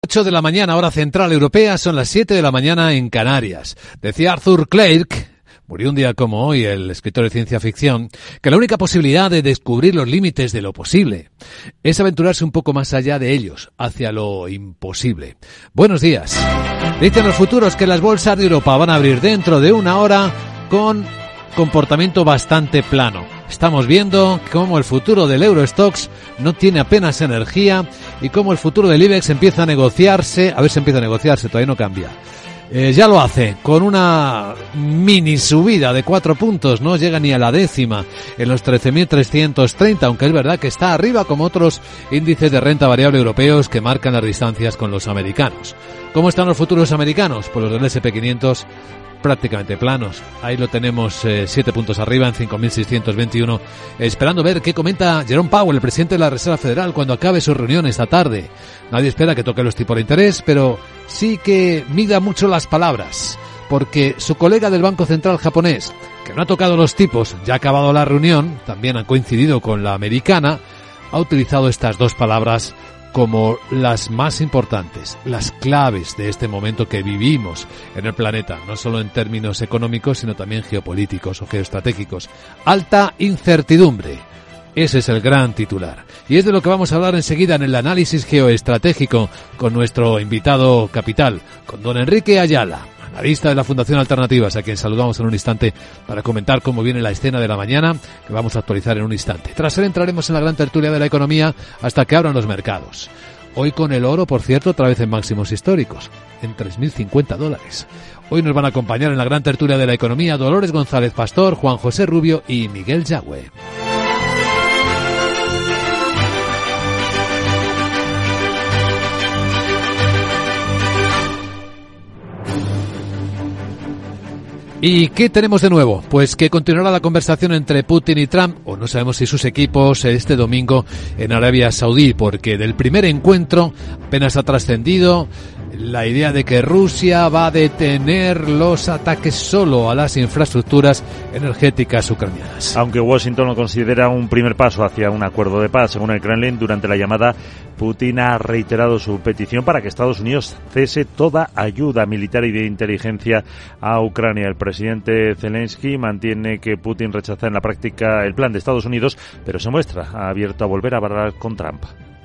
8 de la mañana, hora central europea, son las 7 de la mañana en Canarias. Decía Arthur Clarke, murió un día como hoy, el escritor de ciencia ficción, que la única posibilidad de descubrir los límites de lo posible es aventurarse un poco más allá de ellos, hacia lo imposible. Buenos días. Dicen los futuros que las bolsas de Europa van a abrir dentro de una hora con comportamiento bastante plano. Estamos viendo cómo el futuro del Eurostoxx no tiene apenas energía y cómo el futuro del IBEX empieza a negociarse, todavía no cambia. Ya lo hace, con una mini subida de 4 puntos, no llega ni a la décima en los 13.330, aunque es verdad que está arriba como otros índices de renta variable europeos que marcan las distancias con los americanos. ¿Cómo están los futuros americanos? Pues los del S&P 500 prácticamente planos. Ahí lo tenemos 7 puntos arriba en 5.621, esperando ver qué comenta Jerome Powell, el presidente de la Reserva Federal, cuando acabe su reunión esta tarde. Nadie espera que toque los tipos de interés, pero sí que mida mucho las palabras, porque su colega del Banco Central japonés, que no ha tocado los tipos, ya ha acabado la reunión, también han coincidido con la americana, ha utilizado estas dos palabras como las más importantes, las claves de este momento que vivimos en el planeta, no solo en términos económicos, sino también geopolíticos o geoestratégicos. Alta incertidumbre. Ese es el gran titular. Y es de lo que vamos a hablar enseguida en el análisis geoestratégico con nuestro invitado capital, con don Enrique Ayala, analista de la Fundación Alternativas, a quien saludamos en un instante para comentar cómo viene la escena de la mañana, que vamos a actualizar en un instante. Tras él entraremos en la gran tertulia de la economía hasta que abran los mercados. Hoy con el oro, por cierto, otra vez en máximos históricos, en $3.050. Hoy nos van a acompañar en la gran tertulia de la economía Dolores González Pastor, Juan José Rubio y Miguel Yagüe. ¿Y qué tenemos de nuevo? Pues que continuará la conversación entre Putin y Trump, o no sabemos si sus equipos, este domingo en Arabia Saudí, porque del primer encuentro apenas ha trascendido la idea de que Rusia va a detener los ataques solo a las infraestructuras energéticas ucranianas. Aunque Washington lo considera un primer paso hacia un acuerdo de paz, según el Kremlin, durante la llamada, Putin ha reiterado su petición para que Estados Unidos cese toda ayuda militar y de inteligencia a Ucrania. El presidente Zelensky mantiene que Putin rechaza en la práctica el plan de Estados Unidos, pero se muestra abierto a volver a hablar con Trump.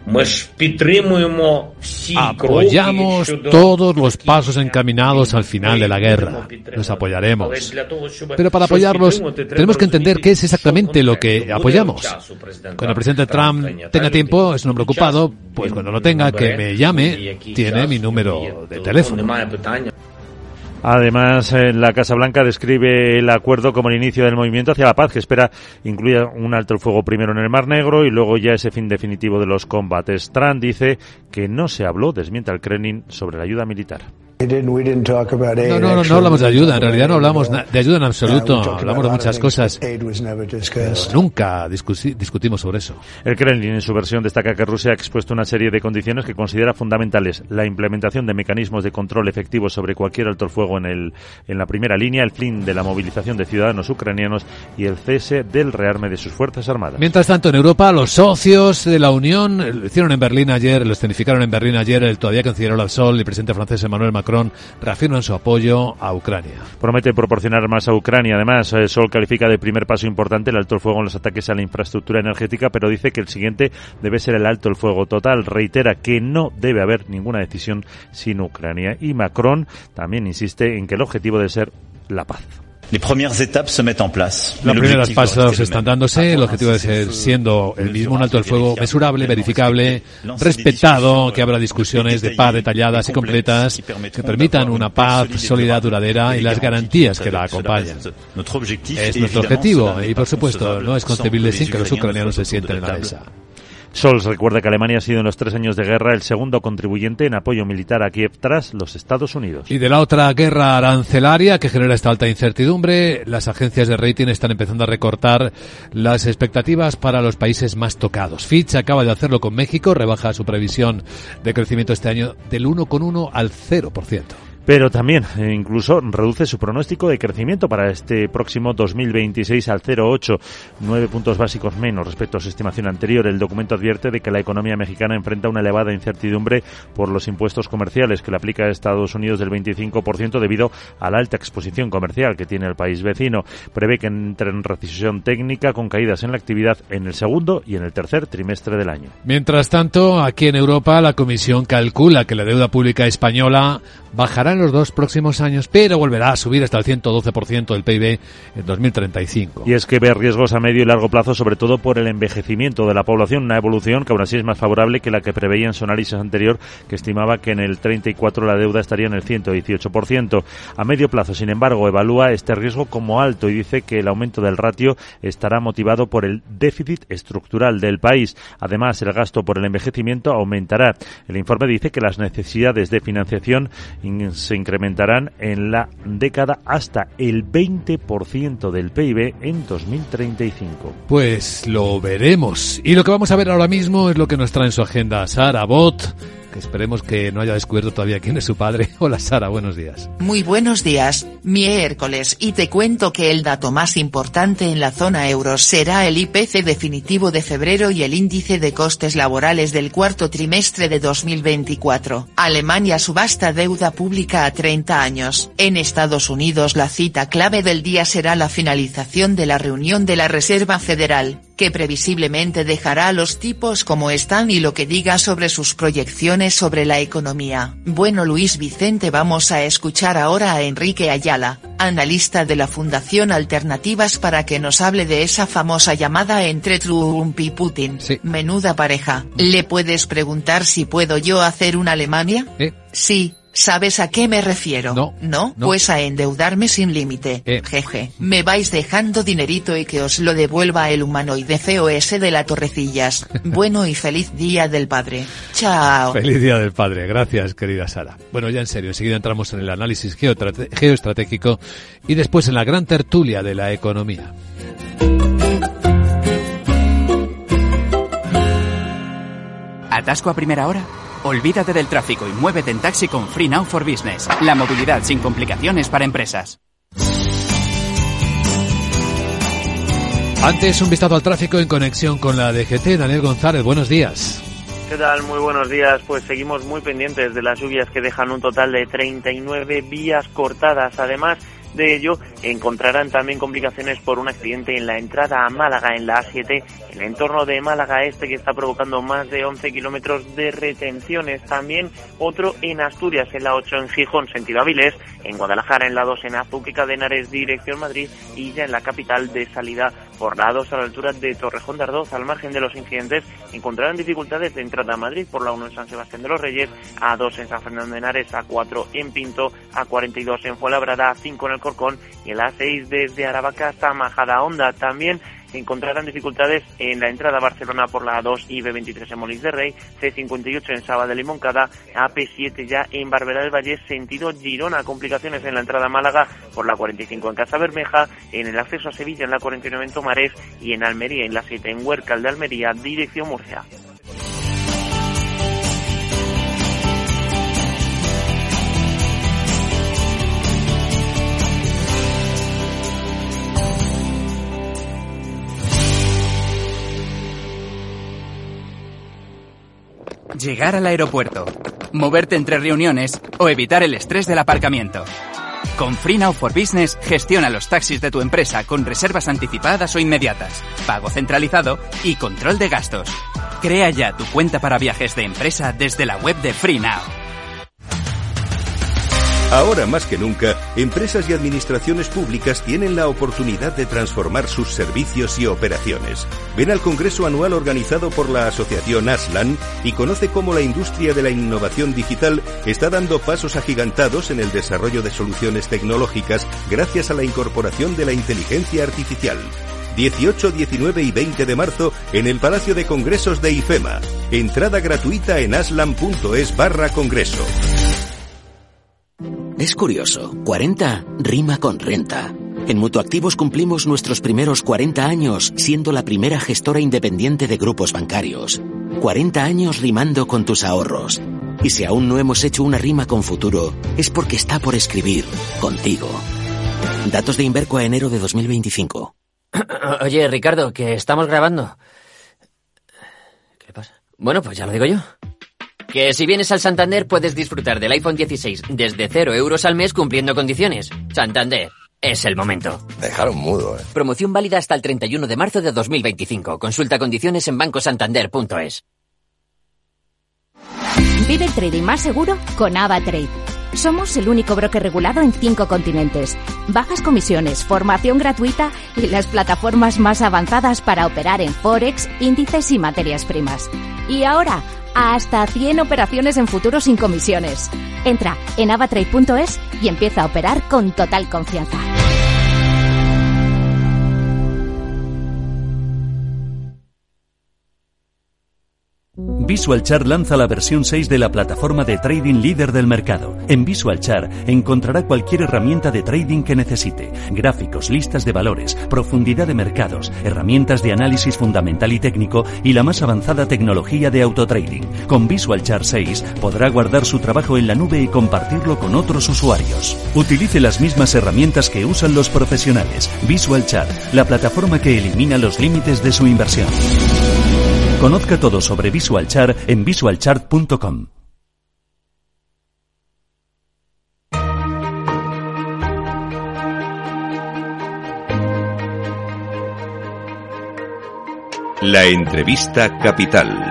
Apoyamos todos los pasos encaminados al final de la guerra. Los apoyaremos. Pero para apoyarlos tenemos que entender qué es exactamente lo que apoyamos. Cuando el presidente Trump tenga tiempo, es un hombre ocupado, pues cuando lo tenga, que me llame, tiene mi número de teléfono. Además, la Casa Blanca describe el acuerdo como el inicio del movimiento hacia la paz, que espera incluya un alto el fuego primero en el Mar Negro y luego ya ese fin definitivo de los combates. Trump dice que no se habló, desmiente al Kremlin, sobre la ayuda militar. No hablamos de ayuda, en realidad no hablamos de ayuda en absoluto, hablamos de muchas cosas, pero nunca discutimos sobre eso. El Kremlin en su versión destaca que Rusia ha expuesto una serie de condiciones que considera fundamentales: la implementación de mecanismos de control efectivos sobre cualquier alto el fuego en la primera línea, el fin de la movilización de ciudadanos ucranianos y el cese del rearme de sus fuerzas armadas. Mientras tanto, en Europa, los socios de la Unión lo escenificaron en Berlín ayer, el todavía canciller Olaf Scholz y el presidente francés Emmanuel Macron reafirman su apoyo a Ucrania. Promete proporcionar más a Ucrania. Además, Scholz califica de primer paso importante el alto el fuego en los ataques a la infraestructura energética, pero dice que el siguiente debe ser el alto el fuego total. Reitera que no debe haber ninguna decisión sin Ucrania. Y Macron también insiste en que el objetivo debe ser la paz. Las primeras pasos están dándose, el objetivo debe ser siendo el mismo, un alto el fuego mesurable, verificable, respetado, que habrá discusiones de paz detalladas y completas que permitan una paz sólida, duradera y las garantías que la acompañan. Es nuestro objetivo y, por supuesto, no es concebible sin que los ucranianos se sienten en la mesa. Scholz recuerda que Alemania ha sido en los 3 años de guerra el segundo contribuyente en apoyo militar a Kiev tras los Estados Unidos. Y de la otra guerra arancelaria que genera esta alta incertidumbre, las agencias de rating están empezando a recortar las expectativas para los países más tocados. Fitch acaba de hacerlo con México, rebaja su previsión de crecimiento este año del 1,1 al 0%. pero también incluso reduce su pronóstico de crecimiento para este próximo 2026 al 0,8, 9 puntos básicos menos respecto a su estimación anterior. El documento advierte de que la economía mexicana enfrenta una elevada incertidumbre por los impuestos comerciales que le aplica a Estados Unidos del 25% debido a la alta exposición comercial que tiene el país vecino. Prevé que entre en recesión técnica con caídas en la actividad en el segundo y en el tercer trimestre del año. Mientras tanto, aquí en Europa la Comisión calcula que la deuda pública española bajará en los 2 próximos años, pero volverá a subir hasta el 112% del PIB en 2035. Y es que ve riesgos a medio y largo plazo, sobre todo por el envejecimiento de la población, una evolución que aún así es más favorable que la que preveía en su análisis anterior, que estimaba que en el 34 la deuda estaría en el 118%. A medio plazo, sin embargo, evalúa este riesgo como alto y dice que el aumento del ratio estará motivado por el déficit estructural del país. Además, el gasto por el envejecimiento aumentará. El informe dice que las necesidades de financiación se incrementarán en la década hasta el 20% del PIB en 2035. Pues lo veremos. Y lo que vamos a ver ahora mismo es lo que nos trae en su agenda Sara Bot, que esperemos que no haya descubierto todavía quién es su padre. Hola Sara, buenos días. Muy buenos días, miércoles, y te cuento que el dato más importante en la zona euro será el IPC definitivo de febrero y el índice de costes laborales del cuarto trimestre de 2024. Alemania subasta deuda pública a 30 años. En Estados Unidos la cita clave del día será la finalización de la reunión de la Reserva Federal, que previsiblemente dejará los tipos como están y lo que diga sobre sus proyecciones sobre la economía. Bueno, Luis Vicente, vamos a escuchar ahora a Enrique Ayala, analista de la Fundación Alternativas, para que nos hable de esa famosa llamada entre Trump y Putin. Sí. Menuda pareja. ¿Le puedes preguntar si puedo yo hacer una Alemania? Sí. ¿Sabes a qué me refiero? No. Pues a endeudarme sin límite. Jeje. Me vais dejando dinerito y que os lo devuelva el humanoide feo ese de la Torrecillas. Bueno, y feliz Día del Padre. Chao. Feliz Día del Padre. Gracias, querida Sara. Bueno, ya en serio, enseguida entramos en el análisis geoestratégico y después en la gran tertulia de la economía. ¿Atasco a primera hora? Olvídate del tráfico y muévete en taxi con Free Now for Business. La movilidad sin complicaciones para empresas. Antes, un vistazo al tráfico en conexión con la DGT. Daniel González, buenos días. ¿Qué tal? Muy buenos días. Pues seguimos muy pendientes de las lluvias que dejan un total de 39 vías cortadas. Además de ello, encontrarán también complicaciones por un accidente en la entrada a Málaga, en la A7, en el entorno de Málaga Este, que está provocando más de 11 kilómetros de retenciones. También otro en Asturias, en la 8 en Gijón, sentido Avilés, en Guadalajara, en la 2 en Azúcar de Henares, dirección Madrid, y ya en la capital de salida por la A2 a la altura de Torrejón de Ardoz. Al margen de los incidentes, encontrarán dificultades de entrada a Madrid por la 1 en San Sebastián de los Reyes, A2 en San Fernando de Henares, A4 en Pinto, A42 en Fuenlabrada, A5 en el Corcón y en la A6 desde Aravaca hasta Majadahonda. También encontrarán dificultades en la entrada a Barcelona por la A2 y B23 en Molins de Rey, C58 en Sabadell y Moncada, AP7 ya en Barberá del Valle, sentido Girona. Complicaciones en la entrada a Málaga por la 45 en Casa Bermeja, en el acceso a Sevilla en la 49 en Tomares y en Almería en la 7 en Huércal de Almería, dirección Murcia. Llegar al aeropuerto, moverte entre reuniones o evitar el estrés del aparcamiento. Con Free Now for Business, gestiona los taxis de tu empresa con reservas anticipadas o inmediatas, pago centralizado y control de gastos. Crea ya tu cuenta para viajes de empresa desde la web de Free Now. Ahora más que nunca, empresas y administraciones públicas tienen la oportunidad de transformar sus servicios y operaciones. Ven al Congreso Anual organizado por la Asociación Aslan y conoce cómo la industria de la innovación digital está dando pasos agigantados en el desarrollo de soluciones tecnológicas gracias a la incorporación de la inteligencia artificial. 18, 19 y 20 de marzo en el Palacio de Congresos de IFEMA. Entrada gratuita en aslan.es/congreso. Es curioso, 40 rima con renta. En Mutuactivos cumplimos nuestros primeros 40 años siendo la primera gestora independiente de grupos bancarios. 40 años rimando con tus ahorros. Y si aún no hemos hecho una rima con futuro, es porque está por escribir contigo. Datos de Inverco a enero de 2025. Oye, Ricardo, que estamos grabando. ¿Qué le pasa? Bueno, pues ya lo digo yo. Que si vienes al Santander puedes disfrutar del iPhone 16 desde 0 euros al mes cumpliendo condiciones. Santander, es el momento. Dejaron mudo, Promoción válida hasta el 31 de marzo de 2025. Consulta condiciones en bancosantander.es. Vive el trading más seguro con AvaTrade. Somos el único broker regulado en 5 continentes. Bajas comisiones, formación gratuita y las plataformas más avanzadas para operar en Forex, índices y materias primas. Y ahora, hasta 100 operaciones en futuros sin comisiones. Entra en avatrade.es y empieza a operar con total confianza. VisualChart lanza la versión 6 de la plataforma de trading líder del mercado. En VisualChart encontrará cualquier herramienta de trading que necesite. Gráficos, listas de valores, profundidad de mercados, herramientas de análisis fundamental y técnico y la más avanzada tecnología de autotrading. Con VisualChart 6 podrá guardar su trabajo en la nube y compartirlo con otros usuarios. Utilice las mismas herramientas que usan los profesionales. VisualChart, la plataforma que elimina los límites de su inversión. Conozca todo sobre VisualChart en visualchart.com. La entrevista capital.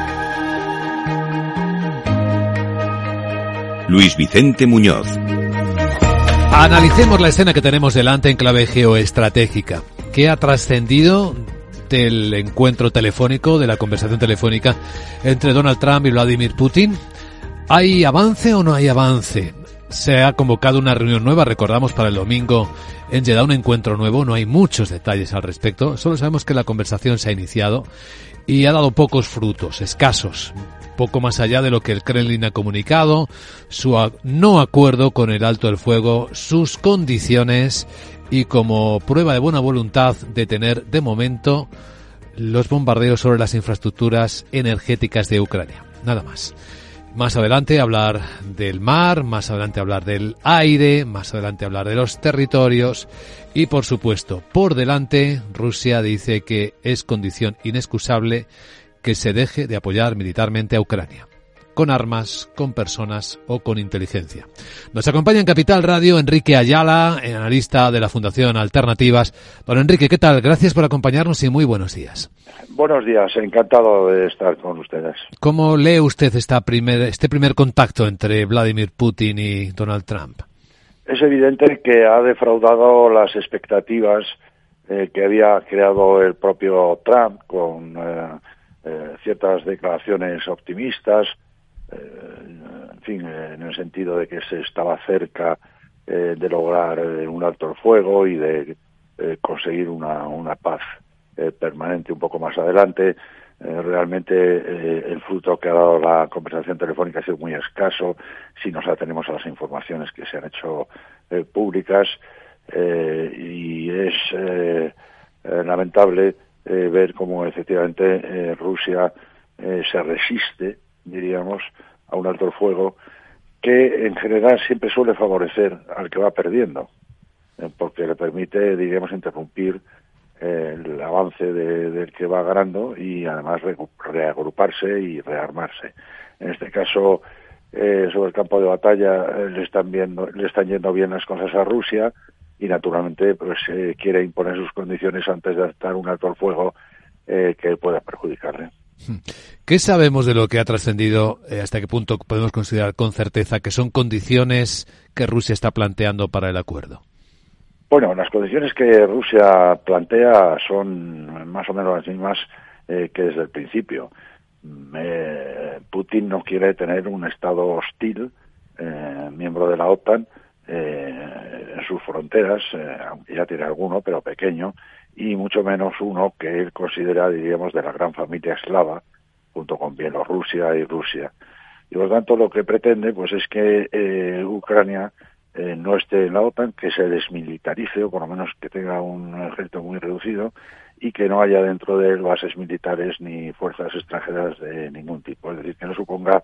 Luis Vicente Muñoz. Analicemos la escena que tenemos delante en clave geoestratégica. ¿Qué ha trascendido del encuentro telefónico, de la conversación telefónica entre Donald Trump y Vladimir Putin? ¿Hay avance o no hay avance? Se ha convocado una reunión nueva, recordamos, para el domingo en Jeddah, un encuentro nuevo. No hay muchos detalles al respecto. Solo sabemos que la conversación se ha iniciado y ha dado pocos frutos, escasos. Poco más allá de lo que el Kremlin ha comunicado, su no acuerdo con el alto el fuego, sus condiciones y como prueba de buena voluntad detener de momento los bombardeos sobre las infraestructuras energéticas de Ucrania. Nada más. Más adelante hablar del mar, más adelante hablar del aire, más adelante hablar de los territorios y, por supuesto, por delante, Rusia dice que es condición inexcusable que se deje de apoyar militarmente a Ucrania, con armas, con personas o con inteligencia. Nos acompaña en Capital Radio Enrique Ayala, analista de la Fundación Alternativas. Don Enrique, ¿qué tal? Gracias por acompañarnos y muy buenos días. Buenos días, encantado de estar con ustedes. ¿Cómo lee usted este primer contacto entre Vladimir Putin y Donald Trump? Es evidente que ha defraudado las expectativas que había creado el propio Trump con ciertas declaraciones optimistas, en fin, en el sentido de que se estaba cerca de lograr un alto el fuego y de conseguir una paz permanente un poco más adelante. Realmente el fruto que ha dado la conversación telefónica ha sido muy escaso si nos atenemos a las informaciones que se han hecho públicas, y es lamentable ver cómo efectivamente Rusia se resiste, diríamos, a un alto el fuego que en general siempre suele favorecer al que va perdiendo, porque le permite, diríamos, interrumpir el avance del que va ganando y además reagruparse y rearmarse. En este caso, sobre el campo de batalla le están yendo bien las cosas a Rusia y naturalmente pues quiere imponer sus condiciones antes de dar un alto al fuego que pueda perjudicarle. ¿Qué sabemos de lo que ha trascendido? ¿Hasta qué punto podemos considerar con certeza que son condiciones que Rusia está planteando para el acuerdo? Bueno, las condiciones que Rusia plantea son más o menos las mismas que desde el principio. Putin no quiere tener un Estado hostil, miembro de la OTAN, en sus fronteras, aunque ya tiene alguno, pero pequeño, y mucho menos uno que él considera, diríamos, de la gran familia eslava, junto con Bielorrusia y Rusia. Y por lo tanto lo que pretende pues es que Ucrania no esté en la OTAN, que se desmilitarice, o por lo menos que tenga un ejército muy reducido, y que no haya dentro de él bases militares ni fuerzas extranjeras de ningún tipo. Es decir, que no suponga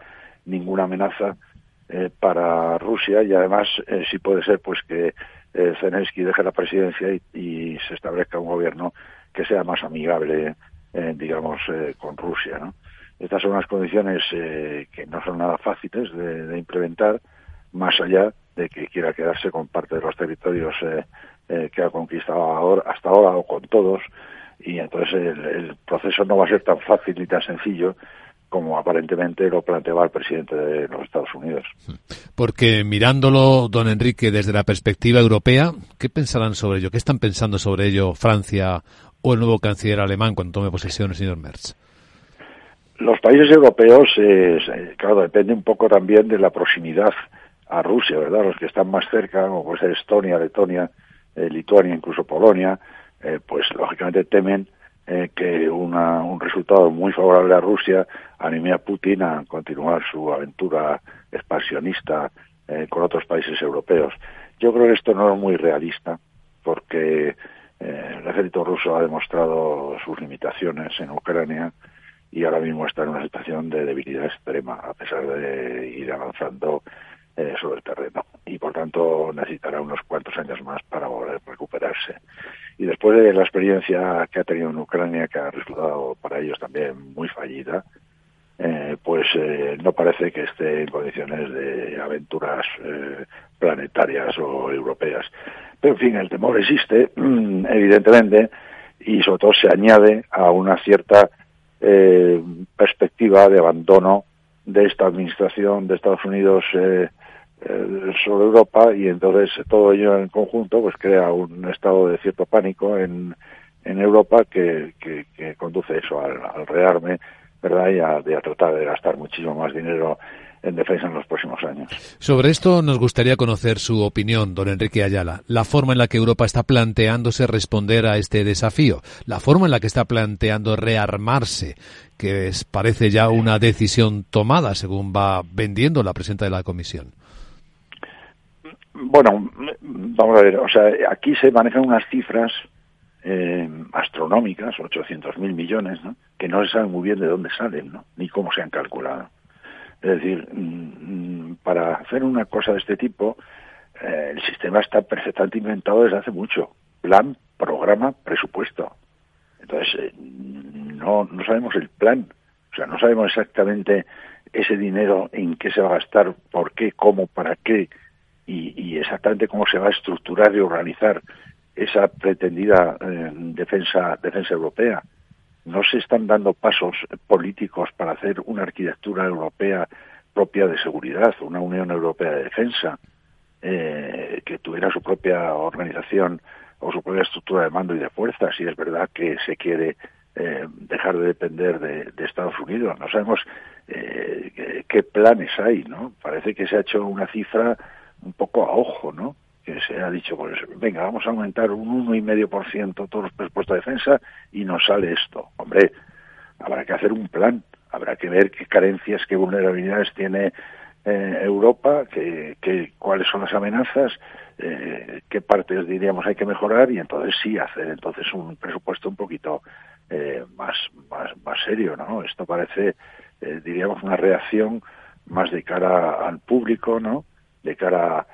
ninguna amenaza para Rusia, y además sí puede ser pues que Zelensky deje la presidencia y se establezca un gobierno que sea más amigable, digamos, con Rusia, ¿no? Estas son unas condiciones que no son nada fáciles de implementar, más allá de que quiera quedarse con parte de los territorios que ha conquistado hasta ahora, o con todos, y entonces el proceso no va a ser tan fácil ni tan sencillo como aparentemente lo planteaba el presidente de los Estados Unidos. Porque mirándolo, don Enrique, desde la perspectiva europea, ¿qué pensarán sobre ello? ¿Qué están pensando sobre ello Francia o el nuevo canciller alemán cuando tome posesión el señor Merz? Los países europeos, claro, depende un poco también de la proximidad a Rusia, ¿verdad? Los que están más cerca, como puede ser Estonia, Letonia, Lituania, incluso Polonia, pues lógicamente temen que un resultado muy favorable a Rusia anime a Putin a continuar su aventura expansionista con otros países europeos. Yo creo que esto no es muy realista, porque el ejército ruso ha demostrado sus limitaciones en Ucrania y ahora mismo está en una situación de debilidad extrema, a pesar de ir avanzando sobre el terreno, y por tanto necesitará unos cuantos años más para poder recuperarse. Y después de la experiencia que ha tenido en Ucrania, que ha resultado para ellos también muy fallida, pues no parece que esté en condiciones de aventuras planetarias o europeas. Pero en fin, el temor existe, evidentemente, y sobre todo se añade a una cierta perspectiva de abandono de esta administración de Estados Unidos sobre Europa, y entonces todo ello en conjunto pues crea un estado de cierto pánico en Europa que conduce eso al rearme, ¿verdad? Y a tratar de gastar muchísimo más dinero en defensa en los próximos años. Sobre esto nos gustaría conocer su opinión, don Enrique Ayala. La forma en la que Europa está planteándose responder a este desafío, la forma en la que está planteando rearmarse, que parece ya una decisión tomada según va vendiendo la presidenta de la Comisión. Bueno, vamos a ver, o sea, aquí se manejan unas cifras astronómicas, 800.000 millones, ¿no? Que no se sabe muy bien de dónde salen, ¿no? Ni cómo se han calculado. Es decir, para hacer una cosa de este tipo, el sistema está perfectamente inventado desde hace mucho. Plan, programa, presupuesto. Entonces, no sabemos el plan. O sea, no sabemos exactamente ese dinero en qué se va a gastar, por qué, cómo, para qué, y exactamente cómo se va a estructurar y organizar esa pretendida defensa europea. No se están dando pasos políticos para hacer una arquitectura europea propia de seguridad, una Unión Europea de Defensa, que tuviera su propia organización o su propia estructura de mando y de fuerzas. Y es verdad que se quiere dejar de depender de Estados Unidos. No sabemos qué planes hay, ¿no? Parece que se ha hecho una cifra un poco a ojo, ¿no? Que se ha dicho, pues venga, vamos a aumentar un 1,5% todos los presupuestos de defensa y nos sale esto. Hombre, habrá que hacer un plan, habrá que ver qué carencias, qué vulnerabilidades tiene Europa, cuáles son las amenazas, qué partes diríamos hay que mejorar, y entonces sí hacer entonces un presupuesto un poquito más serio, ¿no? Esto parece, diríamos, una reacción más de cara al público, ¿no? De cara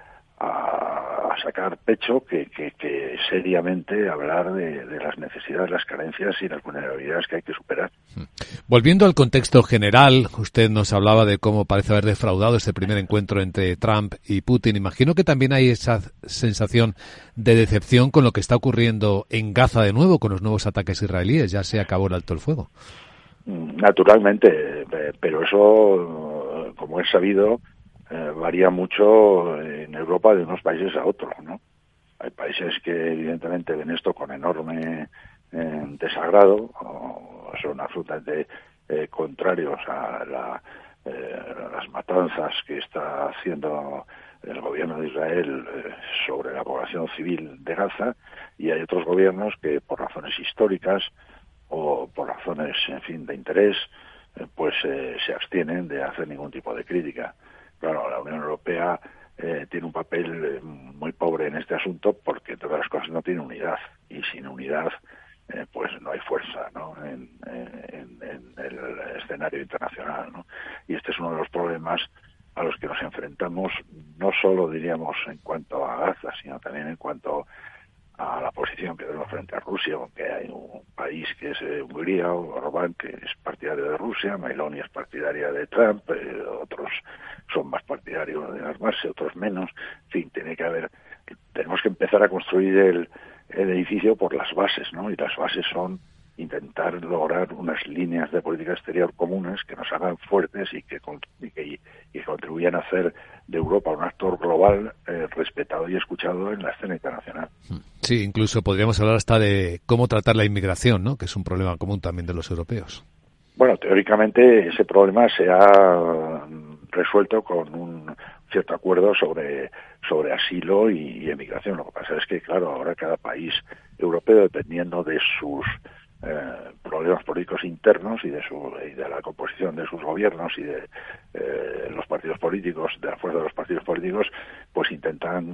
a sacar pecho que seriamente hablar de las necesidades, las carencias y las vulnerabilidades que hay que superar. Volviendo al contexto general, usted nos hablaba de cómo parece haber defraudado este primer encuentro entre Trump y Putin. Imagino que también hay esa sensación de decepción con lo que está ocurriendo en Gaza de nuevo, con los nuevos ataques israelíes. Ya se acabó el alto el fuego. Naturalmente, pero eso, como es sabido, varía mucho en Europa de unos países a otros, ¿no? Hay países que evidentemente ven esto con enorme desagrado, o son absolutamente contrarios a las matanzas que está haciendo el gobierno de Israel sobre la población civil de Gaza, y hay otros gobiernos que por razones históricas o por razones, en fin, de interés, pues se abstienen de hacer ningún tipo de crítica. Claro, la Unión Europea tiene un papel muy pobre en este asunto porque, entre otras cosas, no tiene unidad. Y sin unidad pues no hay fuerza, ¿no?, en el escenario internacional, ¿no? Y este es uno de los problemas a los que nos enfrentamos, no solo, diríamos, en cuanto a Gaza, sino también en cuanto a la posición que tenemos frente a Rusia, aunque hay un país que es Hungría, o Orbán, que es partidario de Rusia, Meloni es partidaria de Trump, otros son más partidarios de armarse, otros menos. En fin, tenemos que empezar a construir el edificio por las bases, ¿no? Y las bases son intentar lograr unas líneas de política exterior comunes que nos hagan fuertes y que contribuyan a hacer de Europa un actor global respetado y escuchado en la escena internacional. Sí, incluso podríamos hablar hasta de cómo tratar la inmigración, ¿no?, que es un problema común también de los europeos. Bueno, teóricamente ese problema se ha resuelto con un cierto acuerdo sobre asilo y emigración. Lo que pasa es que, claro, ahora cada país europeo, dependiendo de sus problemas políticos internos y de la composición de sus gobiernos y de los partidos políticos, de la fuerza de los partidos políticos, pues intentan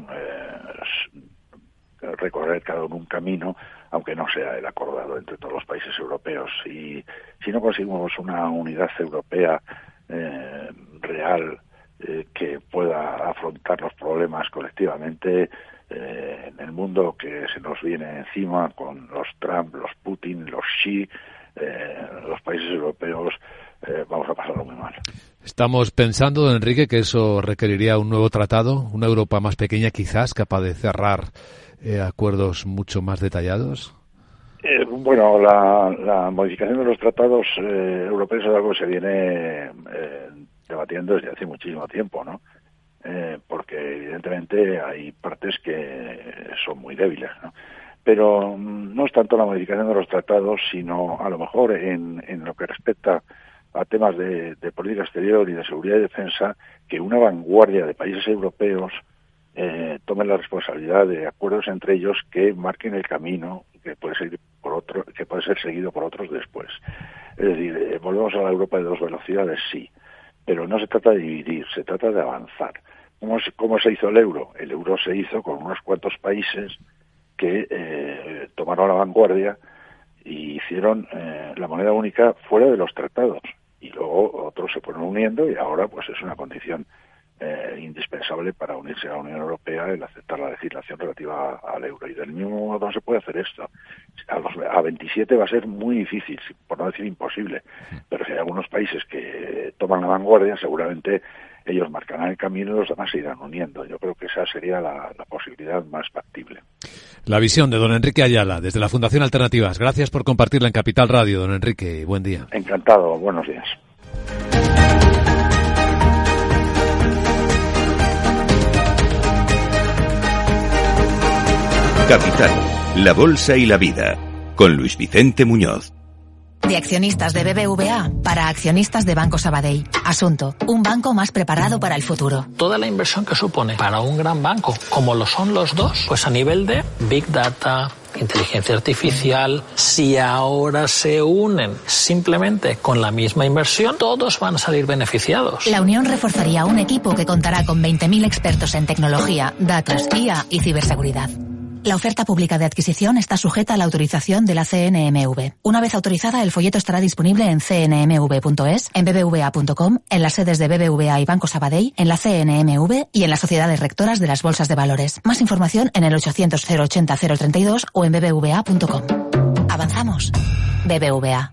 recorrer cada uno un camino, aunque no sea el acordado entre todos los países europeos. Y si no conseguimos una unidad europea real que pueda afrontar los problemas colectivamente, en el mundo que se nos viene encima con los Trump, los Putin, los Xi, los países europeos, vamos a pasarlo muy mal. Estamos pensando, don Enrique, que eso requeriría un nuevo tratado, una Europa más pequeña quizás, capaz de cerrar acuerdos mucho más detallados. Bueno, la modificación de los tratados europeos es algo que se viene debatiendo desde hace muchísimo tiempo, ¿no? Porque evidentemente hay partes que son muy débiles, ¿no? Pero no es tanto la modificación de los tratados, sino a lo mejor en lo que respecta a temas de política exterior y de seguridad y defensa, que una vanguardia de países europeos tomen la responsabilidad de acuerdos entre ellos que marquen el camino que puede ser seguido por otros después. Es decir, volvemos a la Europa de dos velocidades, sí, pero no se trata de dividir, se trata de avanzar. ¿Cómo se hizo el euro? El euro se hizo con unos cuantos países que tomaron la vanguardia y hicieron la moneda única fuera de los tratados, y luego otros se fueron uniendo, y ahora pues es una condición indispensable para unirse a la Unión Europea el aceptar la legislación relativa al euro. Y del mismo modo no se puede hacer esto. A 27 va a ser muy difícil, por no decir imposible, pero si hay algunos países que toman la vanguardia, seguramente ellos marcarán el camino y los demás se irán uniendo. Yo creo que esa sería la posibilidad más factible. La visión de don Enrique Ayala, desde la Fundación Alternativas. Gracias por compartirla en Capital Radio, don Enrique. Buen día. Encantado. Buenos días. Capital, la bolsa y la vida, con Luis Vicente Muñoz. De accionistas de BBVA para accionistas de Banco Sabadell. Asunto: un banco más preparado para el futuro. Toda la inversión que supone para un gran banco, como lo son los dos, pues a nivel de Big Data, inteligencia artificial, si ahora se unen simplemente con la misma inversión, todos van a salir beneficiados. La unión reforzaría un equipo que contará con 20.000 expertos en tecnología, datos, IA y ciberseguridad. La oferta pública de adquisición está sujeta a la autorización de la CNMV. Una vez autorizada, el folleto estará disponible en cnmv.es, en bbva.com, en las sedes de BBVA y Banco Sabadell, en la CNMV y en las sociedades rectoras de las bolsas de valores. Más información en el 800 080 032 o en bbva.com. Avanzamos. BBVA.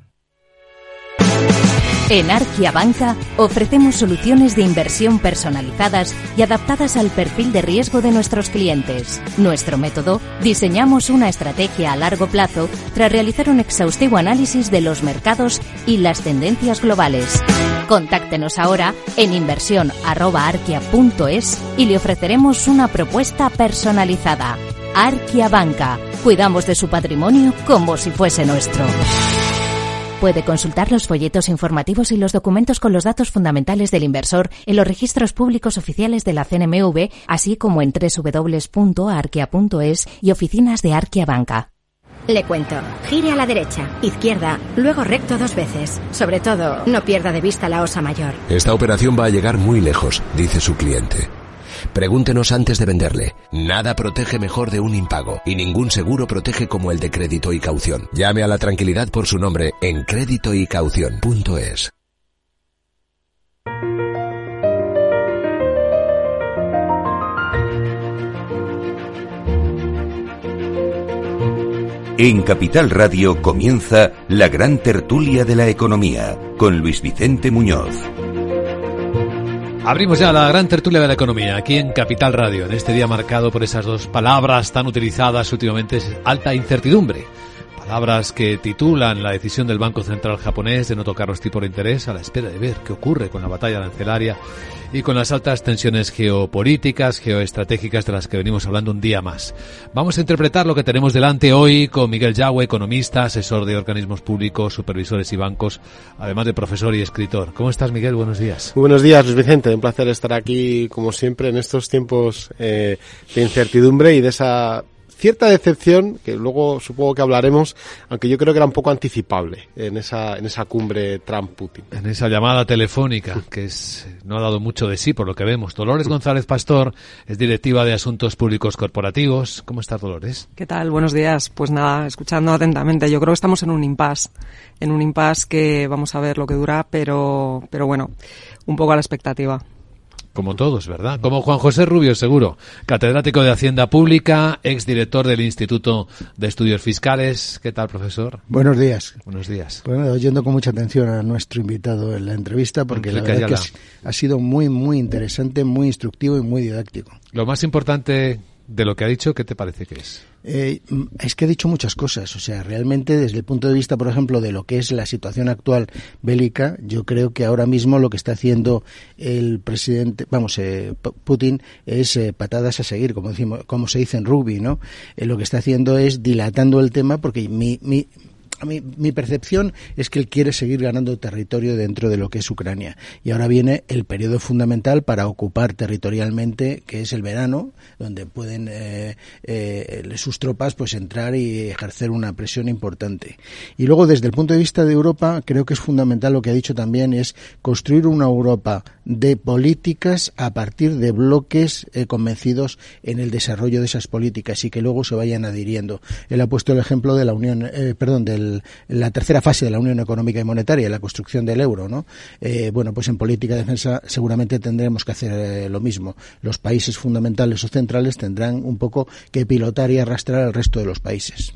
En Arquia Banca ofrecemos soluciones de inversión personalizadas y adaptadas al perfil de riesgo de nuestros clientes. Nuestro método: diseñamos una estrategia a largo plazo tras realizar un exhaustivo análisis de los mercados y las tendencias globales. Contáctenos ahora en inversión@arquia.es y le ofreceremos una propuesta personalizada. Arquia Banca. Cuidamos de su patrimonio como si fuese nuestro. Puede consultar los folletos informativos y los documentos con los datos fundamentales del inversor en los registros públicos oficiales de la CNMV, así como en www.arquia.es y oficinas de Arquia Banca. Le cuento. Gire a la derecha, izquierda, luego recto 2 veces. Sobre todo, no pierda de vista la osa mayor. Esta operación va a llegar muy lejos, dice su cliente. Pregúntenos antes de venderle. Nada protege mejor de un impago y ningún seguro protege como el de Crédito y Caución. Llame a la tranquilidad por su nombre en créditoycaución.es. En Capital Radio comienza la gran tertulia de la economía con Luis Vicente Muñoz. Abrimos ya la gran tertulia de la economía aquí en Capital Radio, en este día marcado por esas dos palabras tan utilizadas últimamente, alta incertidumbre. Palabras que titulan la decisión del Banco Central japonés de no tocar los tipos de interés a la espera de ver qué ocurre con la batalla arancelaria y con las altas tensiones geopolíticas, geoestratégicas de las que venimos hablando un día más. Vamos a interpretar lo que tenemos delante hoy con Miguel Yagüe, economista, asesor de organismos públicos, supervisores y bancos, además de profesor y escritor. ¿Cómo estás, Miguel? Buenos días. Muy buenos días, Luis Vicente. Un placer estar aquí, como siempre, en estos tiempos de incertidumbre y de esa cierta decepción, que luego supongo que hablaremos, aunque yo creo que era un poco anticipable en esa cumbre Trump-Putin. En esa llamada telefónica, que no ha dado mucho de sí por lo que vemos. Dolores González Pastor es directiva de Asuntos Públicos Corporativos. ¿Cómo estás, Dolores? ¿Qué tal? Buenos días. Pues nada, escuchando atentamente. Yo creo que estamos en un impasse que vamos a ver lo que dura, pero bueno, un poco a la expectativa. Como todos, ¿verdad? Como Juan José Rubio, seguro. Catedrático de Hacienda Pública, exdirector del Instituto de Estudios Fiscales. ¿Qué tal, profesor? Buenos días. Buenos días. Bueno, oyendo con mucha atención a nuestro invitado en la entrevista, porque la verdad es que ha sido muy, muy interesante, muy instructivo y muy didáctico. Lo más importante de lo que ha dicho, ¿qué te parece que es? Es que ha dicho muchas cosas, o sea, realmente desde el punto de vista, por ejemplo, de lo que es la situación actual bélica, yo creo que ahora mismo lo que está haciendo el presidente, Putin, es patadas a seguir, como se dice en rugby, ¿no? Lo que está haciendo es dilatando el tema, porque mi percepción es que él quiere seguir ganando territorio dentro de lo que es Ucrania. Y ahora viene el periodo fundamental para ocupar territorialmente, que es el verano, donde pueden sus tropas pues entrar y ejercer una presión importante. Y luego, desde el punto de vista de Europa, creo que es fundamental lo que ha dicho también, es construir una Europa de políticas a partir de bloques convencidos en el desarrollo de esas políticas y que luego se vayan adhiriendo. Él ha puesto el ejemplo de la tercera fase de la Unión Económica y Monetaria, la construcción del euro, ¿no? Pues en política de defensa seguramente tendremos que hacer lo mismo. Los países fundamentales o centrales tendrán un poco que pilotar y arrastrar al resto de los países.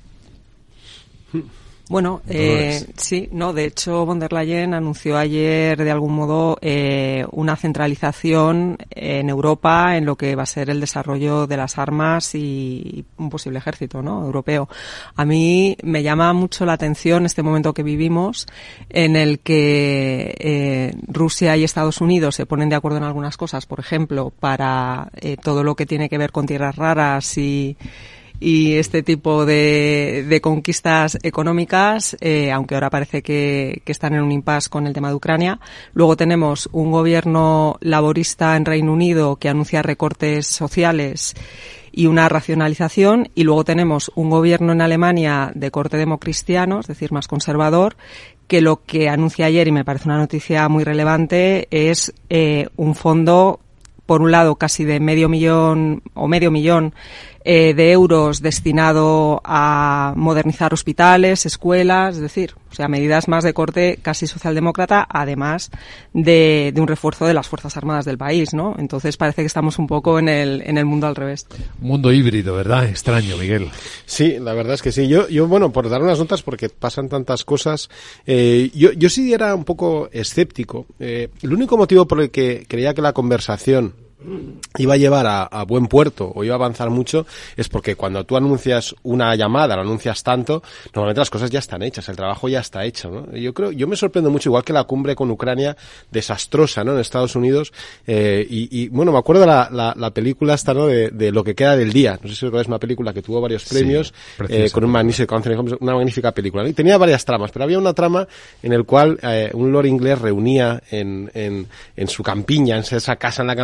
Bueno, de hecho von der Leyen anunció ayer de algún modo una centralización en Europa en lo que va a ser el desarrollo de las armas y un posible ejército, ¿no?, europeo. A mí me llama mucho la atención este momento que vivimos en el que Rusia y Estados Unidos se ponen de acuerdo en algunas cosas, por ejemplo, para todo lo que tiene que ver con tierras raras y este tipo de conquistas económicas, aunque ahora parece que están en un impasse con el tema de Ucrania. Luego tenemos un gobierno laborista en Reino Unido que anuncia recortes sociales y una racionalización, y luego tenemos un gobierno en Alemania de corte democristiano, es decir, más conservador, que lo que anuncia ayer, y me parece una noticia muy relevante, es un fondo, por un lado, casi de medio millón de euros destinado a modernizar hospitales, escuelas, es decir, medidas más de corte casi socialdemócrata, además de un refuerzo de las Fuerzas Armadas del país, ¿no? Entonces parece que estamos un poco en el mundo al revés. Mundo híbrido, ¿verdad? Extraño, Miguel. Sí, la verdad es que sí. Yo por dar unas notas, porque pasan tantas cosas, yo sí era un poco escéptico. El único motivo por el que creía que la conversación iba a llevar a buen puerto o iba a avanzar mucho es porque cuando tú anuncias una llamada, lo anuncias tanto, normalmente las cosas ya están hechas, el trabajo ya está hecho, ¿no? Yo me sorprendo mucho, igual que la cumbre con Ucrania, desastrosa, ¿no?, en Estados Unidos, y me acuerdo de la película esta, ¿no?, de Lo que queda del día. No sé si recuerdas, una película que tuvo varios premios, con un magnífico Anthony Hopkins, una magnífica película, ¿no? Y tenía varias tramas, pero había una trama en el cual un lord inglés reunía en su campiña, en esa casa en la campiña,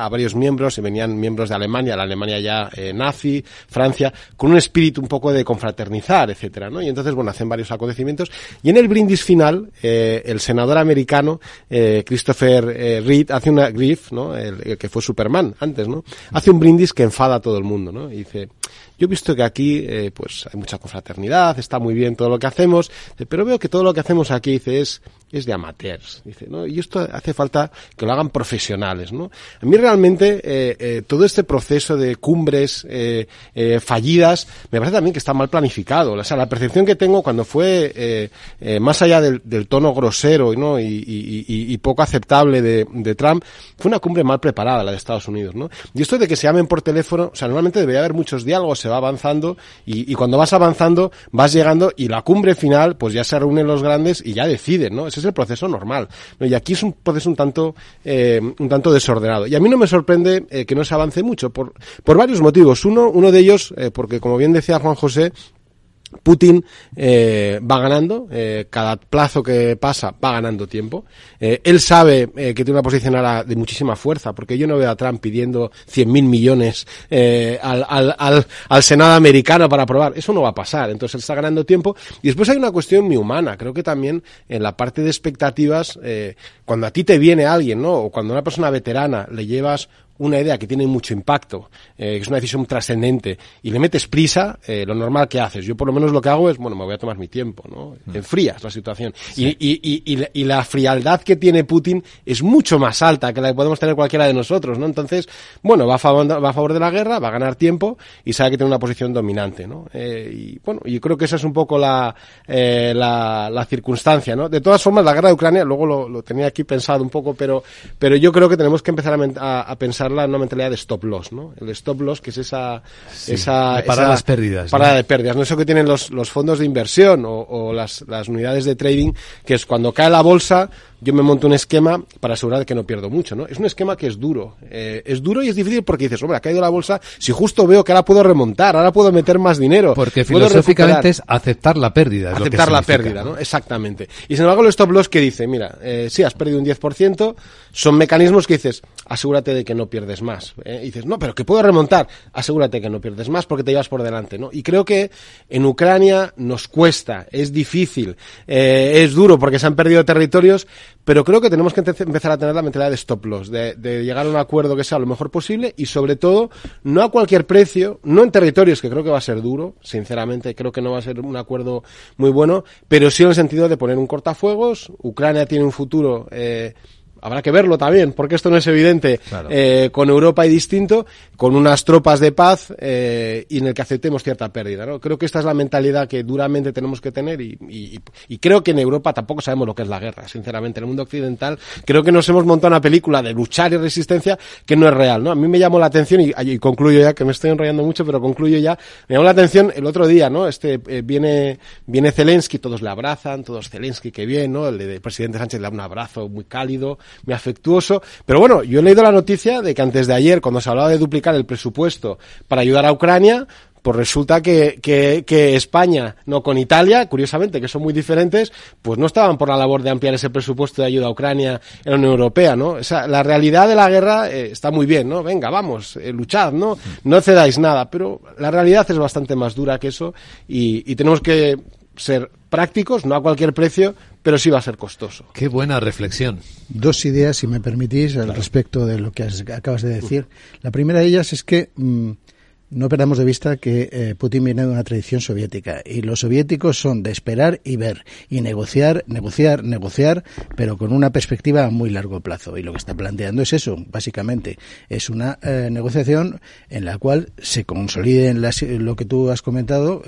varios miembros, y venían miembros de Alemania, la Alemania ya nazi, Francia, con un espíritu un poco de confraternizar, etcétera, ¿no? Y entonces, bueno, hacen varios acontecimientos, y en el brindis final, el senador americano, Christopher Reed, hace una Griff, ¿no? El que fue Superman antes, ¿no? Hace un brindis que enfada a todo el mundo, ¿no? Y dice, yo he visto que aquí, pues, hay mucha confraternidad, está muy bien todo lo que hacemos, pero veo que todo lo que hacemos aquí, dice, es de amateurs, dice, ¿no? Y esto hace falta que lo hagan profesionales, ¿no? A mí realmente, todo este proceso de cumbres, fallidas, me parece también que está mal planificado. O sea, la percepción que tengo cuando fue, más allá del tono grosero, ¿no? Y poco aceptable de Trump, fue una cumbre mal preparada, la de Estados Unidos, ¿no? Y esto de que se llamen por teléfono, o sea, normalmente debería haber muchos diálogos, se va avanzando, y cuando vas avanzando, vas llegando, y la cumbre final, pues ya se reúnen los grandes y ya deciden, ¿no? Ese es el proceso normal, ¿no? Y aquí es un proceso un tanto desordenado. Y a mí no me sorprende que no se avance mucho, por varios motivos. Uno de ellos, porque como bien decía Juan José, Putin va ganando, cada plazo que pasa va ganando tiempo. Él sabe que tiene una posición ahora de muchísima fuerza, porque yo no veo a Trump pidiendo 100.000 millones al Senado americano para aprobar. Eso no va a pasar. Entonces él está ganando tiempo. Y después hay una cuestión muy humana. Creo que también en la parte de expectativas, cuando a ti te viene alguien, ¿no? O cuando a una persona veterana le llevas una idea que tiene mucho impacto, que es una decisión trascendente, y le metes prisa, lo normal que haces. Yo por lo menos lo que hago es, bueno, me voy a tomar mi tiempo, ¿no? Enfrías la situación. Sí. Y la frialdad que tiene Putin es mucho más alta que la que podemos tener cualquiera de nosotros, ¿no? Entonces, bueno, va a favor de la guerra, va a ganar tiempo, y sabe que tiene una posición dominante, ¿no? Y bueno, yo creo que esa es un poco la circunstancia, ¿no? De todas formas, la guerra de Ucrania, luego lo tenía aquí pensado un poco, pero yo creo que tenemos que empezar a pensar una mentalidad de stop loss, ¿no? El stop loss, que es las pérdidas. Parada de pérdidas, ¿no? Eso que tienen los fondos de inversión o las unidades de trading, que es cuando cae la bolsa, yo me monto un esquema para asegurar que no pierdo mucho, ¿no? Es un esquema que es duro. Es duro y es difícil porque dices, hombre, ha caído la bolsa, si justo veo que ahora puedo remontar, ahora puedo meter más dinero. Porque filosóficamente es aceptar la pérdida. Aceptar la pérdida, ¿no? Exactamente. Y sin embargo el stop loss que dice, mira, sí, has perdido un 10%, son mecanismos que dices, asegúrate de que no pierdes más. Y dices, no, pero que puedo remontar, asegúrate que no pierdes más porque te llevas por delante, ¿no? Y creo que en Ucrania nos cuesta, es difícil, es duro porque se han perdido territorios, pero creo que tenemos que empezar a tener la mentalidad de stop loss, de llegar a un acuerdo que sea lo mejor posible y sobre todo no a cualquier precio, no en territorios, que creo que va a ser duro, sinceramente creo que no va a ser un acuerdo muy bueno, pero sí en el sentido de poner un cortafuegos. Ucrania tiene un futuro, habrá que verlo también, porque esto no es evidente, claro. Con Europa y distinto, con unas tropas de paz y en el que aceptemos cierta pérdida, ¿no? Creo que esta es la mentalidad que duramente tenemos que tener y creo que en Europa tampoco sabemos lo que es la guerra, sinceramente. En el mundo occidental creo que nos hemos montado una película de luchar y resistencia que no es real, ¿no? A mí me llamó la atención y concluyo ya, que me estoy enrollando mucho, pero concluyo ya, me llamó la atención el otro día, ¿no? Viene Zelensky, todos le abrazan, todos Zelensky, que bien, ¿no? El presidente Sánchez le da un abrazo muy cálido, muy afectuoso, pero bueno, yo he leído la noticia de que antes de ayer, cuando se hablaba de duplicar el presupuesto para ayudar a Ucrania, pues resulta que España, no con Italia, curiosamente, que son muy diferentes, pues no estaban por la labor de ampliar ese presupuesto de ayuda a Ucrania en la Unión Europea, ¿no? O sea, la realidad de la guerra está muy bien, ¿no? Venga, vamos, luchad, ¿no? No cedáis nada, pero la realidad es bastante más dura que eso y tenemos que ser prácticos, no a cualquier precio, pero sí va a ser costoso. Qué buena reflexión. Dos ideas, si me permitís, al respecto de lo que acabas de decir. La primera de ellas es que no perdamos de vista que Putin viene de una tradición soviética y los soviéticos son de esperar y ver y negociar, pero con una perspectiva a muy largo plazo. Y lo que está planteando es eso, básicamente. Es una negociación en la cual se consoliden lo que tú has comentado,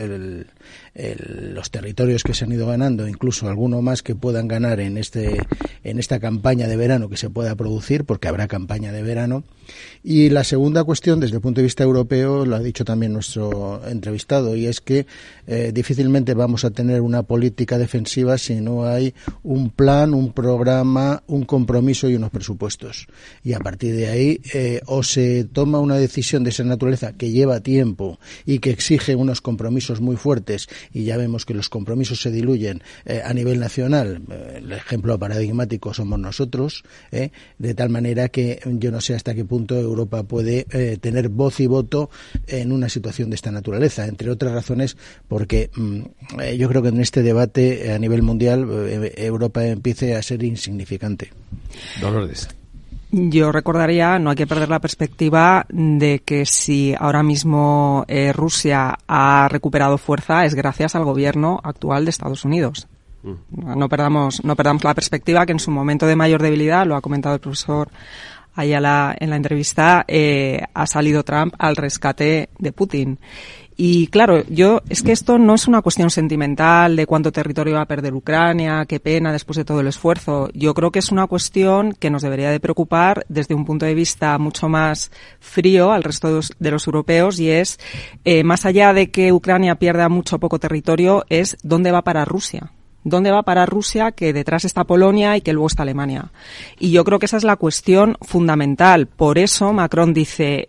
los territorios que se han ido ganando, incluso alguno más que puedan ganar en esta campaña de verano que se pueda producir, porque habrá campaña de verano. Y la segunda cuestión, desde el punto de vista europeo, lo ha dicho también nuestro entrevistado, y es que difícilmente vamos a tener una política defensiva si no hay un plan, un programa, un compromiso y unos presupuestos. Y a partir de ahí, o se toma una decisión de esa naturaleza que lleva tiempo y que exige unos compromisos muy fuertes, y ya vemos que los compromisos se diluyen a nivel nacional. El ejemplo paradigmático somos nosotros, de tal manera que yo no sé hasta qué punto Europa puede tener voz y voto en una situación de esta naturaleza, entre otras razones porque yo creo que en este debate a nivel mundial Europa empiece a ser insignificante. Dolores. Yo recordaría, no hay que perder la perspectiva de que si ahora mismo Rusia ha recuperado fuerza es gracias al gobierno actual de Estados Unidos. No perdamos la perspectiva que en su momento de mayor debilidad, lo ha comentado el profesor Ayala en la entrevista, ha salido Trump al rescate de Putin. Y claro, es que esto no es una cuestión sentimental de cuánto territorio va a perder Ucrania, qué pena después de todo el esfuerzo. Yo creo que es una cuestión que nos debería de preocupar desde un punto de vista mucho más frío al resto de los europeos, y es, más allá de que Ucrania pierda mucho o poco territorio, es dónde va a parar Rusia. ¿Dónde va a parar Rusia, que detrás está Polonia y que luego está Alemania? Y yo creo que esa es la cuestión fundamental. Por eso Macron dice,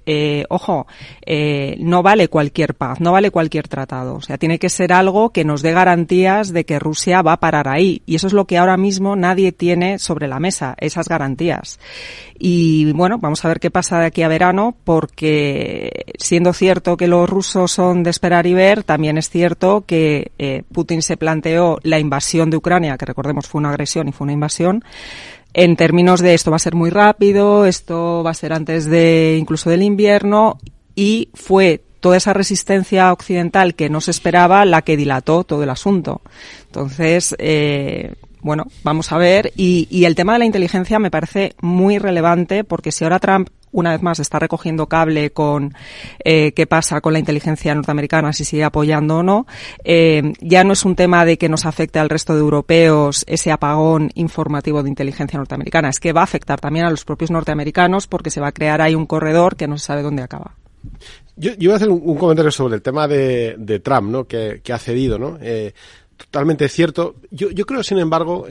no vale cualquier paz, no vale cualquier tratado. O sea, tiene que ser algo que nos dé garantías de que Rusia va a parar ahí. Y eso es lo que ahora mismo nadie tiene sobre la mesa, esas garantías. Y bueno, vamos a ver qué pasa de aquí a verano, porque siendo cierto que los rusos son de esperar y ver, también es cierto que Putin se planteó la invasión de Ucrania, que recordemos fue una agresión y fue una invasión, en términos de esto va a ser muy rápido, esto va a ser antes incluso del invierno, y fue toda esa resistencia occidental que no se esperaba la que dilató todo el asunto. Entonces, bueno, vamos a ver. Y el tema de la inteligencia me parece muy relevante, porque si ahora Trump una vez más está recogiendo cable con qué pasa con la inteligencia norteamericana, si sigue apoyando o no, ya no es un tema de que nos afecte al resto de europeos ese apagón informativo de inteligencia norteamericana, es que va a afectar también a los propios norteamericanos, porque se va a crear ahí un corredor que no se sabe dónde acaba. Yo iba a hacer un comentario sobre el tema de Trump, ¿no? Que ha cedido, ¿no? Totalmente cierto. Yo creo, sin embargo,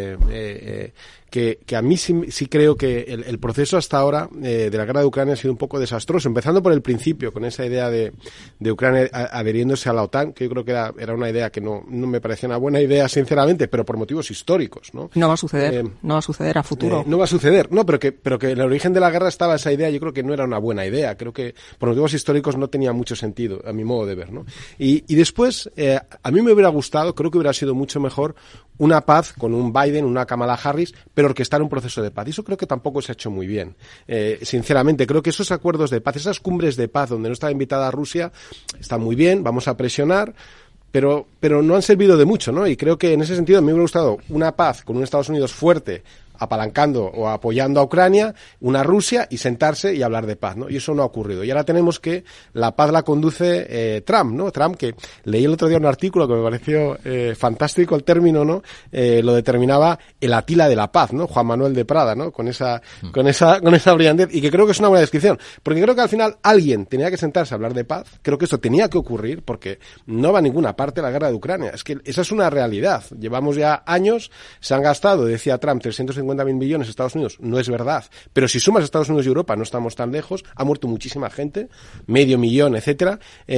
que a mí sí creo que el proceso hasta ahora de la guerra de Ucrania ha sido un poco desastroso, empezando por el principio, con esa idea de Ucrania adheriéndose a la OTAN, que yo creo que era una idea que no me parecía una buena idea, sinceramente, pero por motivos históricos, ¿no? No va a suceder a futuro. No va a suceder, no, pero que en el origen de la guerra estaba esa idea. Yo creo que no era una buena idea, creo que por motivos históricos no tenía mucho sentido, a mi modo de ver, ¿no? Y después, a mí me hubiera gustado, creo que hubiera sido mucho mejor una paz con un Biden, una Kamala Harris, pero orquestar un proceso de paz. Y eso creo que tampoco se ha hecho muy bien. Sinceramente, creo que esos acuerdos de paz, esas cumbres de paz donde no estaba invitada Rusia, están muy bien, vamos a presionar, pero no han servido de mucho, ¿no? Y creo que en ese sentido me hubiera gustado una paz con un Estados Unidos fuerte, apalancando o apoyando a Ucrania, una Rusia, y sentarse y hablar de paz, ¿no? Y eso no ha ocurrido. Y ahora tenemos que la paz la conduce Trump, ¿no? Trump, que leí el otro día un artículo que me pareció fantástico el término, ¿no? Lo determinaba el Atila de la paz, ¿no? Juan Manuel de Prada, ¿no? Con esa brillantez, y que creo que es una buena descripción, porque creo que al final alguien tenía que sentarse a hablar de paz. Creo que esto tenía que ocurrir, porque no va a ninguna parte la guerra de Ucrania. Es que esa es una realidad. Llevamos ya años, se han gastado, decía Trump, 350.000 millones Estados Unidos. No es verdad, pero si sumas Estados Unidos y Europa no estamos tan lejos. Ha muerto muchísima gente, 500.000, etcétera,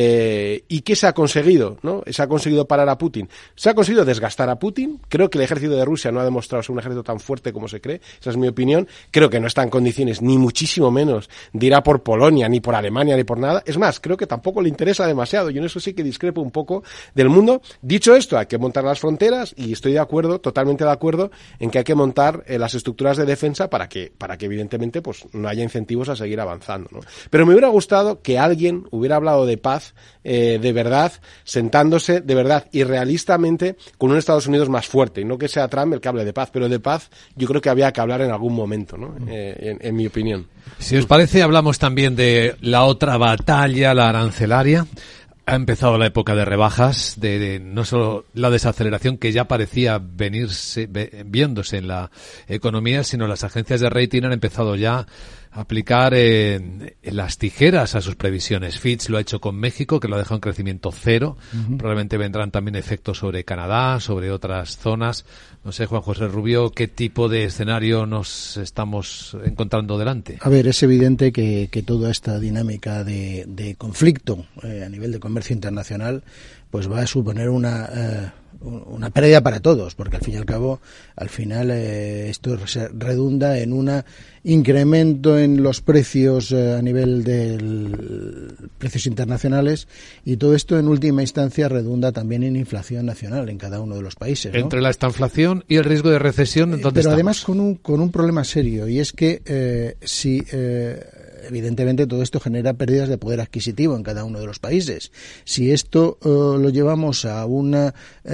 y ¿qué se ha conseguido? ¿No? Se ha conseguido parar a Putin, se ha conseguido desgastar a Putin. Creo que el ejército de Rusia no ha demostrado ser un ejército tan fuerte como se cree, esa es mi opinión. Creo que no está en condiciones, ni muchísimo menos, de ir a por Polonia, ni por Alemania, ni por nada. Es más, creo que tampoco le interesa demasiado. Yo en eso sí que discrepo un poco del mundo. Dicho esto, hay que montar las fronteras, y estoy de acuerdo, totalmente de acuerdo, en que hay que montar las estructuras de defensa para que evidentemente pues no haya incentivos a seguir avanzando, ¿no? Pero me hubiera gustado que alguien hubiera hablado de paz de verdad, sentándose de verdad y realistamente con un Estados Unidos más fuerte, y no que sea Trump el que hable de paz, pero de paz yo creo que había que hablar en algún momento, ¿no? En mi opinión. Si os parece, hablamos también de la otra batalla, la arancelaria. Ha empezado la época de rebajas, de no solo la desaceleración que ya parecía viéndose en la economía, sino las agencias de rating han empezado ya aplicar las tijeras a sus previsiones. Fitch lo ha hecho con México, que lo ha dejado en crecimiento cero. Probablemente vendrán también efectos sobre Canadá, sobre otras zonas. No sé, Juan José Rubio, ¿qué tipo de escenario nos estamos encontrando delante? A ver, es evidente que toda esta dinámica de conflicto a nivel de comercio internacional pues va a suponer una pérdida para todos, porque al fin y al cabo, esto redunda en un incremento en los precios a nivel de precios internacionales, y todo esto en última instancia redunda también en inflación nacional en cada uno de los países, ¿no? Entre la estanflación y el riesgo de recesión, ¿dónde pero estamos? Además con un problema serio, y es que evidentemente todo esto genera pérdidas de poder adquisitivo en cada uno de los países. Si esto lo llevamos a un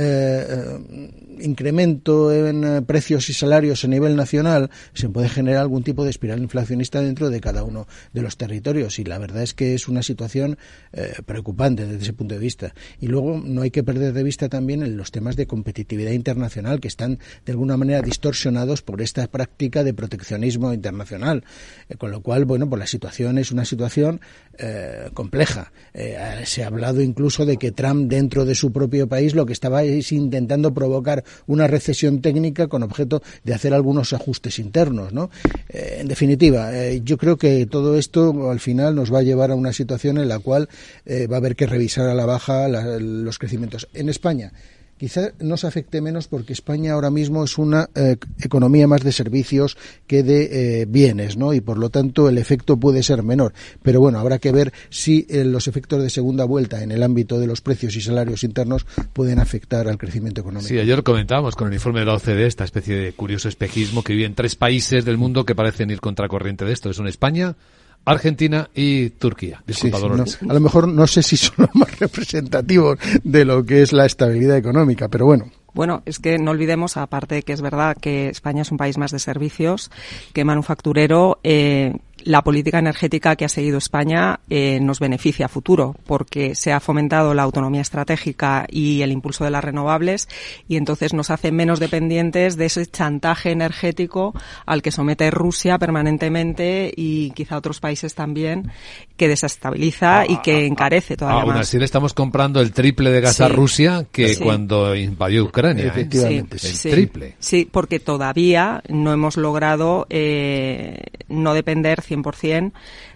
incremento en precios y salarios a nivel nacional, se puede generar algún tipo de espiral inflacionista dentro de cada uno de los territorios, y la verdad es que es una situación preocupante desde ese punto de vista. Y luego no hay que perder de vista también en los temas de competitividad internacional, que están de alguna manera distorsionados por esta práctica de proteccionismo internacional, con lo cual, bueno, pues la situación es una situación compleja. Se ha hablado incluso de que Trump, dentro de su propio país, lo que estaba es intentando provocar una recesión técnica con objeto de hacer algunos ajustes internos, ¿no? En definitiva, yo creo que todo esto al final nos va a llevar a una situación en la cual va a haber que revisar a la baja los crecimientos. En España quizá nos afecte menos porque España ahora mismo es una economía más de servicios que de bienes, ¿no? Y por lo tanto el efecto puede ser menor. Pero bueno, habrá que ver si los efectos de segunda vuelta en el ámbito de los precios y salarios internos pueden afectar al crecimiento económico. Sí, ayer comentábamos con el informe de la OCDE esta especie de curioso espejismo que viven 3 países del mundo que parecen ir contracorriente de esto. Son España, Argentina y Turquía. Disculpa, Sí, Dolores. no, a lo mejor no sé si son los más representativos de lo que es la estabilidad económica, pero bueno. Bueno, es que no olvidemos, aparte de que es verdad que España es un país más de servicios que manufacturero, la política energética que ha seguido España nos beneficia a futuro, porque se ha fomentado la autonomía estratégica y el impulso de las renovables, y entonces nos hace menos dependientes de ese chantaje energético al que somete Rusia permanentemente, y quizá otros países también, que desestabiliza y que encarece todavía Aún más. así le estamos comprando el triple de gas a Rusia que cuando invadió Ucrania. Efectivamente, El triple. Sí, porque todavía no hemos logrado no depender 100%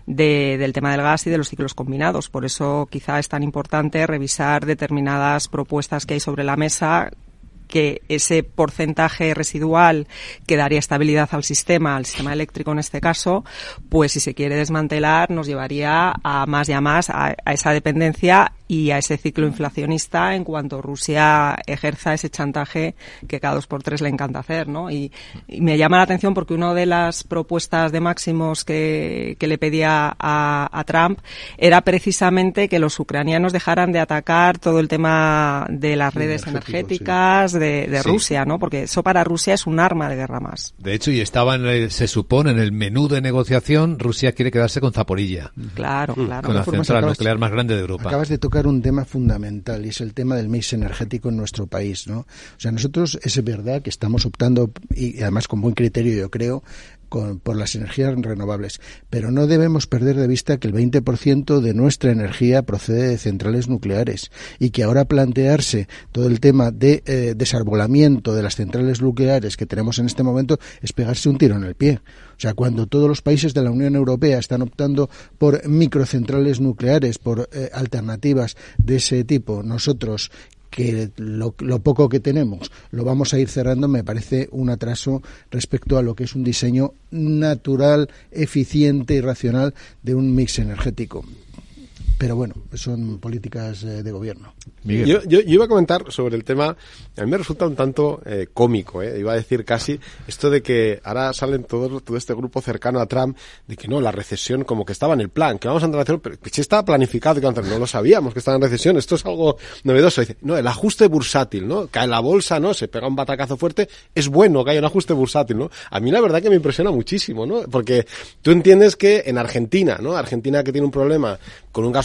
del tema del gas y de los ciclos combinados. Por eso quizá es tan importante revisar determinadas propuestas que hay sobre la mesa, que ese porcentaje residual que daría estabilidad al sistema eléctrico en este caso, pues si se quiere desmantelar nos llevaría a más y a más a esa dependencia y a ese ciclo inflacionista en cuanto Rusia ejerza ese chantaje que cada 2x3 le encanta hacer, ¿no? Y me llama la atención porque una de las propuestas de máximos que le pedía a Trump era precisamente que los ucranianos dejaran de atacar todo el tema de las redes energéticas de Rusia, ¿no? Porque eso para Rusia es un arma de guerra más. De hecho, y estaba se supone en el menú de negociación, Rusia quiere quedarse con Zaporilla. Claro, claro. Con la central nuclear más grande de Europa. Acabas de tocar un tema fundamental, y es el tema del mix energético en nuestro país, ¿no? O sea, nosotros es verdad que estamos optando, y además con buen criterio yo creo, por las energías renovables, pero no debemos perder de vista que el 20% de nuestra energía procede de centrales nucleares, y que ahora plantearse todo el tema de desarbolamiento de las centrales nucleares que tenemos en este momento es pegarse un tiro en el pie. O sea, cuando todos los países de la Unión Europea están optando por microcentrales nucleares, por alternativas de ese tipo, nosotros que lo poco que tenemos lo vamos a ir cerrando, me parece un atraso respecto a lo que es un diseño natural, eficiente y racional de un mix energético. Pero bueno, son políticas de gobierno. Yo iba a comentar sobre el tema, a mí me resulta un tanto cómico, iba a decir casi, esto de que ahora salen todo este grupo cercano a Trump, de que no, la recesión como que estaba en el plan, que vamos a entrar en recesión, pero que sí estaba planificado, que no lo sabíamos que estaba en recesión, esto es algo novedoso. Dice, no, el ajuste bursátil, ¿no? Cae la bolsa, ¿no? Se pega un batacazo fuerte, es bueno que haya un ajuste bursátil, ¿no? A mí la verdad que me impresiona muchísimo, ¿no? Porque tú entiendes que en Argentina, ¿no? Argentina que tiene un problema con un gasto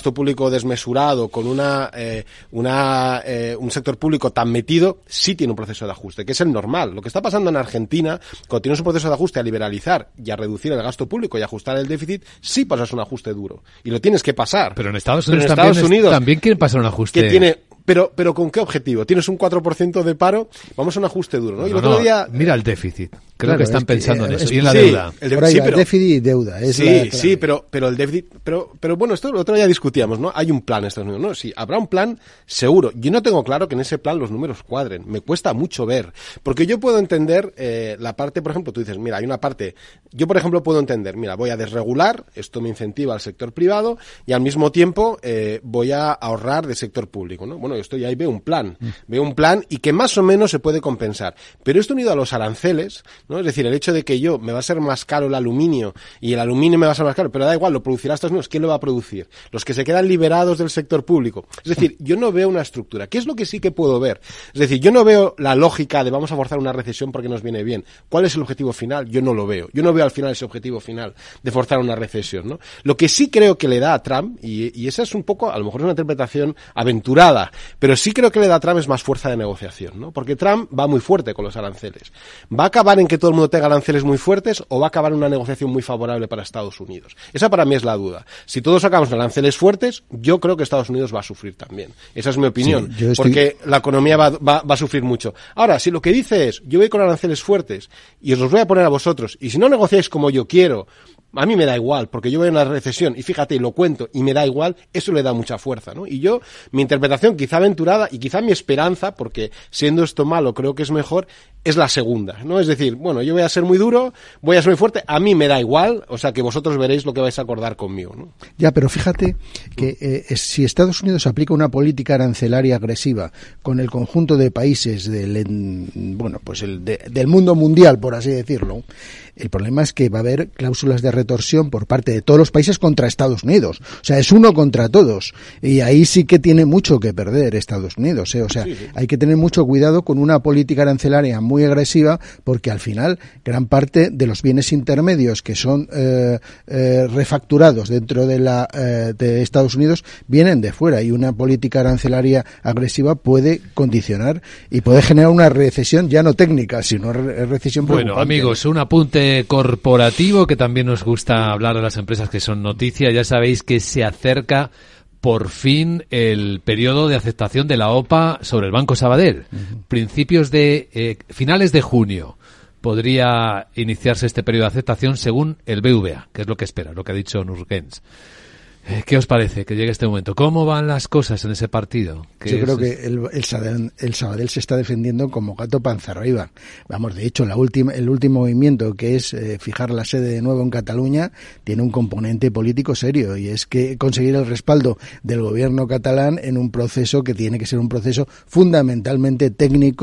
gasto público desmesurado, con un sector público tan metido, sí tiene un proceso de ajuste, que es el normal. Lo que está pasando en Argentina, cuando tienes un proceso de ajuste a liberalizar y a reducir el gasto público y ajustar el déficit, sí pasas un ajuste duro. Y lo tienes que pasar. Pero en Estados Unidos, también quieren pasar un ajuste. Que tiene, pero ¿con qué objetivo? Tienes un 4% de paro, vamos a un ajuste duro, ¿no? Y el otro día... Mira el déficit. Creo que están pensando en eso. Y en la deuda. El déficit y deuda. Pero el déficit... Pero bueno, esto el otro día discutíamos, ¿no? Hay un plan en Estados Unidos, ¿no? Sí, habrá un plan seguro. Yo no tengo claro que en ese plan los números cuadren. Me cuesta mucho ver. Porque yo puedo entender la parte, por ejemplo, tú dices, mira, hay una parte... Yo, por ejemplo, puedo entender, mira, voy a desregular, esto me incentiva al sector privado y al mismo tiempo voy a ahorrar del sector público, ¿no? Bueno, esto ya ahí veo un plan y que más o menos se puede compensar. Pero esto unido a los aranceles, ¿no? Es decir, el hecho de que me va a ser más caro el aluminio y el aluminio me va a ser más caro, pero da igual, lo producirá Estados Unidos. ¿Quién lo va a producir? Los que se quedan liberados del sector público. Es decir, yo no veo una estructura. ¿Qué es lo que sí que puedo ver? Es decir, yo no veo la lógica de vamos a forzar una recesión porque nos viene bien. ¿Cuál es el objetivo final? Yo no lo veo. Yo no veo al final ese objetivo final de forzar una recesión, ¿no? Lo que sí creo que le da a Trump, y esa es un poco, a lo mejor es una interpretación aventurada, pero sí creo que le da a Trump es más fuerza de negociación, ¿no? Porque Trump va muy fuerte con los aranceles. ¿Va a acabar en que todo el mundo tenga aranceles muy fuertes o va a acabar en una negociación muy favorable para Estados Unidos? Esa para mí es la duda. Si todos acabamos en aranceles fuertes, yo creo que Estados Unidos va a sufrir también. Esa es mi opinión. Sí, porque la economía va a sufrir mucho. Ahora, si lo que dice es, yo voy con aranceles fuertes y os los voy a poner a vosotros, y si no negociáis como yo quiero, a mí me da igual, porque yo voy a una recesión y fíjate, lo cuento y me da igual, eso le da mucha fuerza, ¿no? Y yo, mi interpretación quizá aventurada y quizá mi esperanza, porque siendo esto malo creo que es mejor, es la segunda, ¿no? Es decir, bueno, yo voy a ser muy duro, voy a ser muy fuerte, a mí me da igual, o sea que vosotros veréis lo que vais a acordar conmigo, ¿no? Ya, pero fíjate que si Estados Unidos aplica una política arancelaria agresiva con el conjunto de países del mundo mundial, por así decirlo, el problema es que va a haber cláusulas de retorsión por parte de todos los países contra Estados Unidos. O sea, es uno contra todos. Y ahí sí que tiene mucho que perder Estados Unidos, ¿eh? O sea, sí. Hay que tener mucho cuidado con una política arancelaria muy agresiva, porque al final gran parte de los bienes intermedios que son refacturados dentro de Estados Unidos vienen de fuera, y una política arancelaria agresiva puede condicionar y puede generar una recesión ya no técnica, sino recesión preocupante. Bueno, amigos, un apunte corporativo, que también nos gusta hablar de las empresas que son noticia. Ya sabéis que se acerca por fin el periodo de aceptación de la OPA sobre el Banco Sabadell. Finales de junio podría iniciarse este periodo de aceptación según el BVA, que es lo que espera, lo que ha dicho Nurgens. ¿Qué os parece que llegue este momento? ¿Cómo van las cosas en ese partido? Yo creo que el Sabadell se está defendiendo como gato panza arriba. Vamos, de hecho, el último movimiento, que es fijar la sede de nuevo en Cataluña, tiene un componente político serio, y es que conseguir el respaldo del gobierno catalán en un proceso que tiene que ser un proceso fundamentalmente técnico,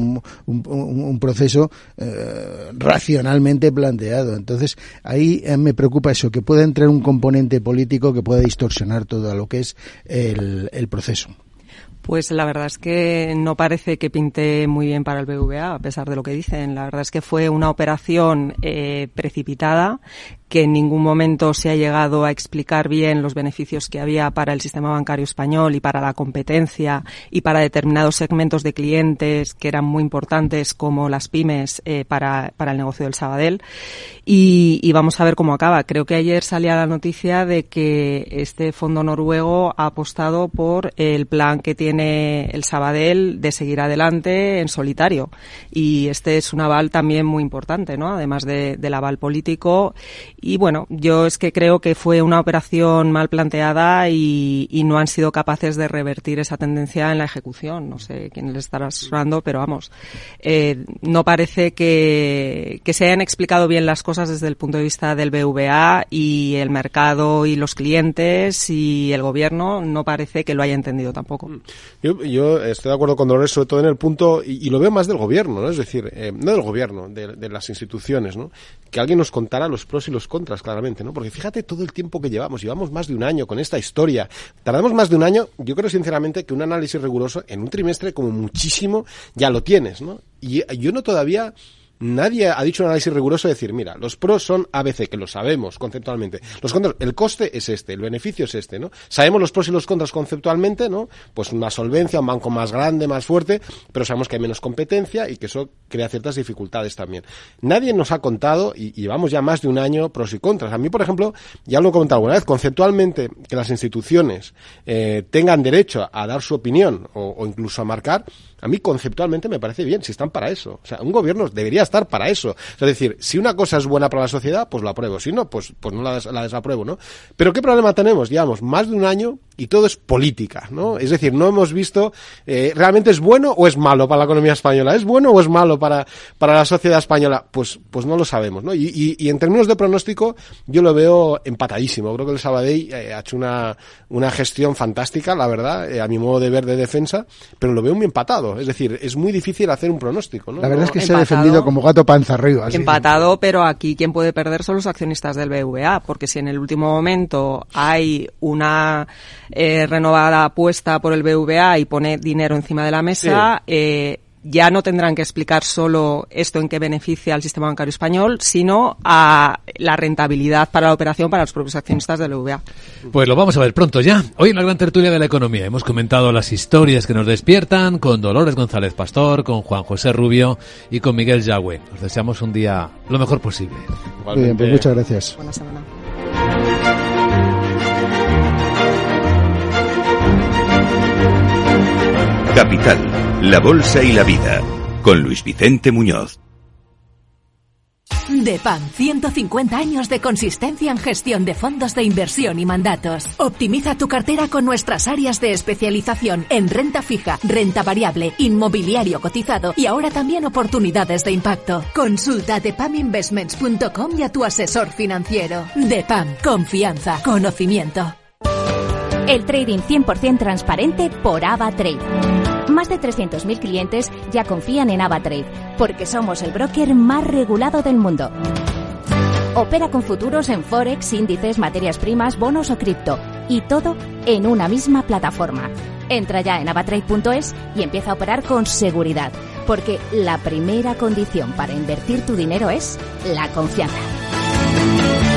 un proceso racionalmente planteado. Entonces, ahí me preocupa eso, que pueda entrar un componente político que pueda distorsionar todo lo que es el proceso. Pues la verdad es que no parece que pinte muy bien para el BVA, a pesar de lo que dicen. La verdad es que fue una operación precipitada, que en ningún momento se ha llegado a explicar bien los beneficios que había para el sistema bancario español y para la competencia y para determinados segmentos de clientes que eran muy importantes, como las pymes, para el negocio del Sabadell. Y vamos a ver cómo acaba. Creo que ayer salía la noticia de que este fondo noruego ha apostado por el plan que tiene el Sabadell de seguir adelante en solitario. Y este es un aval también muy importante, ¿no? Además del aval político. Y bueno, yo es que creo que fue una operación mal planteada y no han sido capaces de revertir esa tendencia en la ejecución. No sé quién les estará asesorando, pero vamos, no parece que se hayan explicado bien las cosas desde el punto de vista del BVA, y el mercado y los clientes y el gobierno no parece que lo haya entendido tampoco. Yo estoy de acuerdo con Dolores, sobre todo en el punto, y lo veo más del gobierno, ¿no? Es decir, no del gobierno, de las instituciones, ¿no? Que alguien nos contara los pros y los contras, claramente, ¿no? Porque fíjate todo el tiempo que llevamos más de un año con esta historia. Tardamos más de un año. Yo creo sinceramente que un análisis riguroso en un trimestre como muchísimo ya lo tienes, ¿no? Y yo no todavía nadie ha dicho un análisis riguroso de decir, mira, los pros son ABC, que lo sabemos conceptualmente. Los contras, el coste es este, el beneficio es este, ¿no? Sabemos los pros y los contras conceptualmente, ¿no? Pues una solvencia, un banco más grande, más fuerte, pero sabemos que hay menos competencia y que eso crea ciertas dificultades también. Nadie nos ha contado, y llevamos ya más de un año, pros y contras. A mí, por ejemplo, ya lo he comentado alguna vez, conceptualmente, que las instituciones tengan derecho a dar su opinión o incluso a marcar, a mí conceptualmente me parece bien, si están para eso. O sea, un gobierno debería estar para eso. Es decir, si una cosa es buena para la sociedad, pues la apruebo. Si no, pues no la desapruebo, ¿no? Pero ¿qué problema tenemos? Llevamos más de un año y todo es política, ¿no? Es decir, no hemos visto, ¿realmente es bueno o es malo para la economía española? ¿Es bueno o es malo para la sociedad española? Pues no lo sabemos, ¿no? Y en términos de pronóstico, yo lo veo empatadísimo. Creo que el Sabadell ha hecho una gestión fantástica, la verdad, a mi modo de ver de defensa, pero lo veo muy empatado. Es decir, es muy difícil hacer un pronóstico, ¿no? La verdad es que se ha defendido como gato panza arriba. Así. Empatado, pero aquí quien puede perder son los accionistas del BBVA, porque si en el último momento hay una renovada apuesta por el BBVA y pone dinero encima de la mesa, ya no tendrán que explicar solo esto en qué beneficia al sistema bancario español, sino a la rentabilidad para la operación para los propios accionistas del BBVA. Pues lo vamos a ver pronto ya. Hoy en la gran tertulia de la economía hemos comentado las historias que nos despiertan con Dolores González Pastor, con Juan José Rubio y con Miguel Yagüe. Os deseamos un día lo mejor posible. Muy bien, pues muchas gracias. Buena semana. Capital, la bolsa y la vida, con Luis Vicente Muñoz. DEPAM, 150 años de consistencia en gestión de fondos de inversión y mandatos. Optimiza tu cartera con nuestras áreas de especialización en renta fija, renta variable, inmobiliario cotizado y ahora también oportunidades de impacto. Consulta depaminvestments.com y a tu asesor financiero. DEPAM, confianza, conocimiento. El trading 100% transparente por AvaTrade. Más de 300.000 clientes ya confían en AvaTrade, porque somos el broker más regulado del mundo. Opera con futuros en Forex, índices, materias primas, bonos o cripto, y todo en una misma plataforma. Entra ya en avatrade.es y empieza a operar con seguridad, porque la primera condición para invertir tu dinero es la confianza.